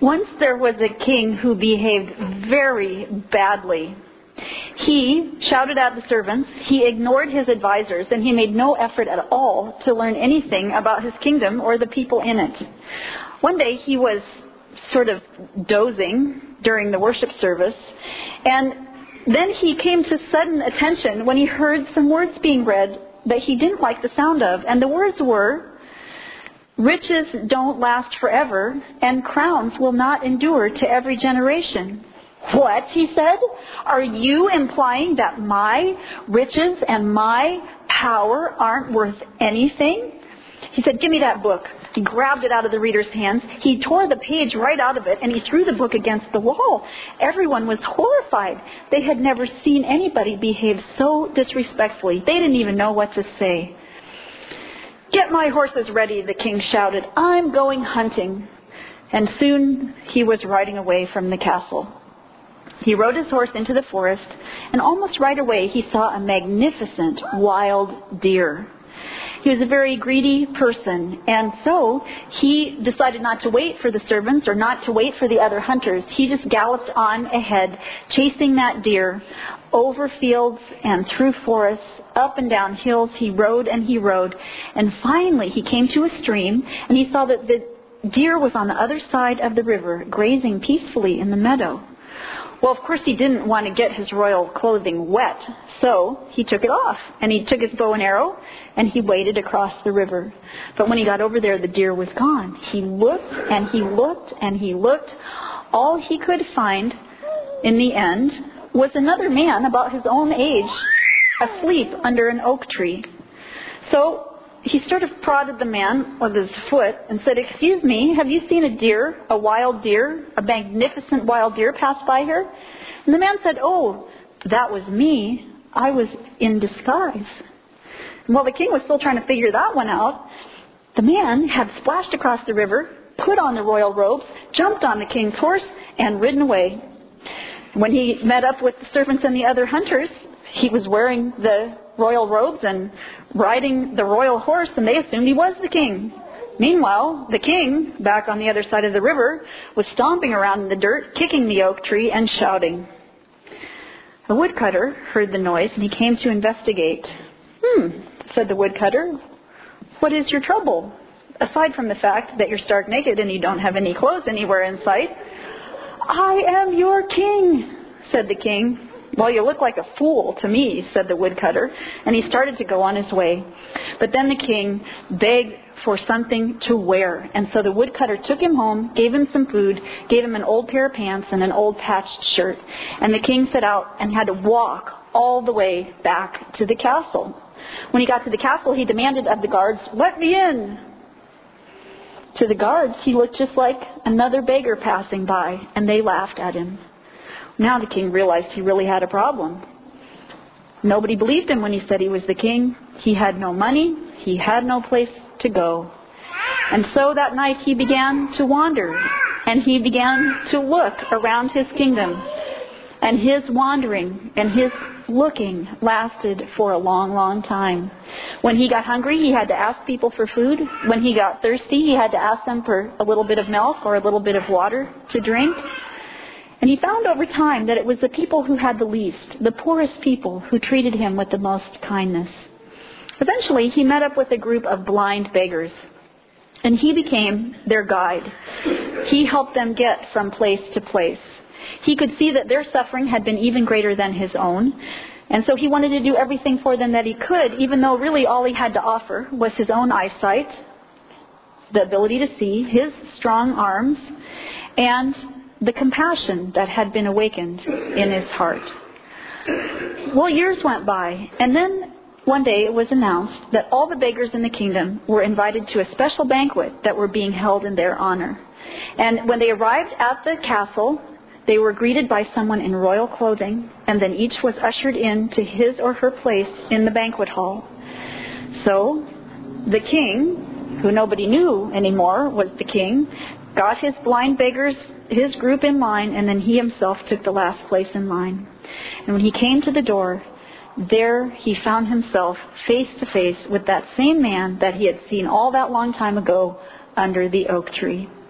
Once there was a king who behaved very badly. He shouted at the servants, he ignored his advisors, and he made no effort at all to learn anything about his kingdom or the people in it. One day he was sort of dozing during the worship service, and then he came to sudden attention when he heard some words being read that he didn't like the sound of. And the words were, "Riches don't last forever, and crowns will not endure to every generation." "What?" he said. "Are you implying that my riches and my power aren't worth anything?" He said, "Give me that book." He grabbed it out of the reader's hands. He tore the page right out of it, and he threw the book against the wall. Everyone was horrified. They had never seen anybody behave so disrespectfully. They didn't even know what to say. "Get my horses ready," the king shouted. "I'm going hunting." And soon he was riding away from the castle. He rode his horse into the forest, and almost right away he saw a magnificent wild deer. He was a very greedy person, and so he decided not to wait for the servants or not to wait for the other hunters. He just galloped on ahead, chasing that deer over fields and through forests, up and down hills. He rode, and finally he came to a stream, and he saw that the deer was on the other side of the river, grazing peacefully in the meadow. Well, of course, he didn't want to get his royal clothing wet, so he took it off, and he took his bow and arrow, and he waded across the river. But when he got over there, the deer was gone. He looked, and he looked, and he looked. All he could find, in the end, was another man about his own age, asleep under an oak tree. So he sort of prodded the man with his foot and said, "Excuse me, have you seen a deer, a wild deer, a magnificent wild deer pass by here?" And the man said, "Oh, that was me. I was in disguise." And while the king was still trying to figure that one out, the man had splashed across the river, put on the royal robes, jumped on the king's horse, and ridden away. When he met up with the servants and the other hunters, he was wearing the royal robes and riding the royal horse, and they assumed he was the king. Meanwhile, the king, back on the other side of the river, was stomping around in the dirt, kicking the oak tree and shouting. A woodcutter heard the noise, and he came to investigate. Said the woodcutter, "What is your trouble? Aside from the fact that you're stark naked and you don't have any clothes anywhere in sight." "I am your king," said the king. "Well, you look like a fool to me," said the woodcutter, and he started to go on his way. But then the king begged for something to wear, and so the woodcutter took him home, gave him some food, gave him an old pair of pants and an old patched shirt, and the king set out and had to walk all the way back to the castle. When he got to the castle, he demanded of the guards, "Let me in." To the guards, he looked just like another beggar passing by, and they laughed at him. Now the king realized he really had a problem. Nobody believed him when he said he was the king. He had no money. He had no place to go. And so that night he began to wander, and he began to look around his kingdom. And his wandering and his looking lasted for a long, long time. When he got hungry, he had to ask people for food. When he got thirsty, he had to ask them for a little bit of milk or a little bit of water to drink. And he found over time that it was the people who had the least, the poorest people, who treated him with the most kindness. Eventually, he met up with a group of blind beggars, and he became their guide. He helped them get from place to place. He could see that their suffering had been even greater than his own, and so he wanted to do everything for them that he could, even though really all he had to offer was his own eyesight, the ability to see, his strong arms, and the compassion that had been awakened in his heart. Well, years went by, and then one day it was announced that all the beggars in the kingdom were invited to a special banquet that were being held in their honor. And when they arrived at the castle, they were greeted by someone in royal clothing, and then each was ushered in to his or her place in the banquet hall. So the king, who nobody knew anymore was the king, got his blind beggars, his group in line, and then he himself took the last place in line. And when he came to the door, there he found himself face to face with that same man that he had seen all that long time ago under the oak tree.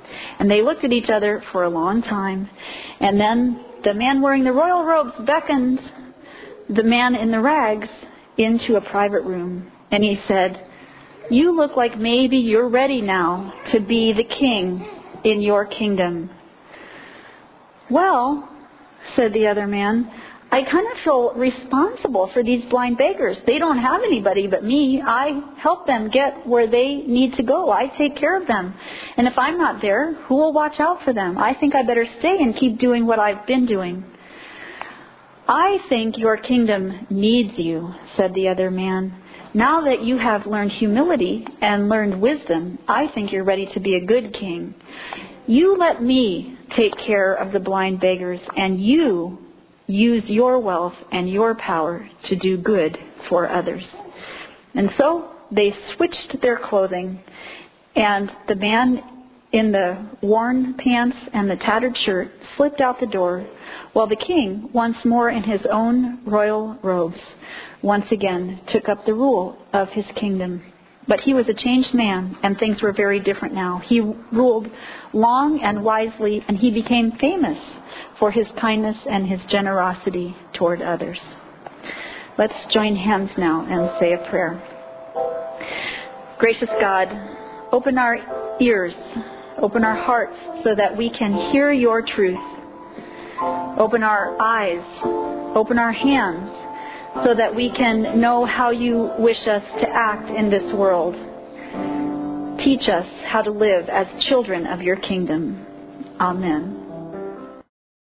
And they looked at each other for a long time. And then the man wearing the royal robes beckoned the man in the rags into a private room. And he said, "You look like maybe you're ready now to be the king in your kingdom." "Well," said the other man, "I kind of feel responsible for these blind beggars. They don't have anybody but me. I help them get where they need to go. I take care of them. And if I'm not there, who will watch out for them? I think I better stay and keep doing what I've been doing." "I think your kingdom needs you," said the other man. "Now that you have learned humility and learned wisdom, I think you're ready to be a good king. You let me take care of the blind beggars, and you use your wealth and your power to do good for others." And so they switched their clothing, and the man in the worn pants and the tattered shirt slipped out the door, while the king, once more in his own royal robes, once again took up the rule of his kingdom. But he was a changed man, and things were very different now. He ruled long and wisely, and he became famous for his kindness and his generosity toward others. Let's join hands now and say a prayer. Gracious God, open our ears, open our hearts so that we can hear your truth. Open our eyes, open our hands, so that we can know how you wish us to act in this world. Teach us how to live as children of your kingdom. Amen.